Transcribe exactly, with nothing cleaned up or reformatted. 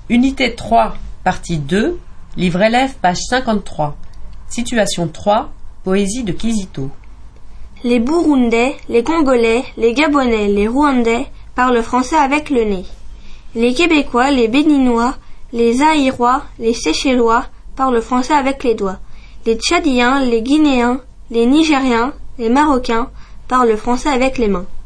Unité trois, partie deux, livre élève, page cinquante-trois. Situation trois, poésie de Kizito. Les Burundais, les Congolais, les Gabonais, les Rwandais parlent français avec le nez. Les Québécois, les Béninois, les Zaïrois, les Seychellois parlent français avec les doigts. Les Tchadiens, les Guinéens, les Nigériens, les Marocains parlent français avec les mains.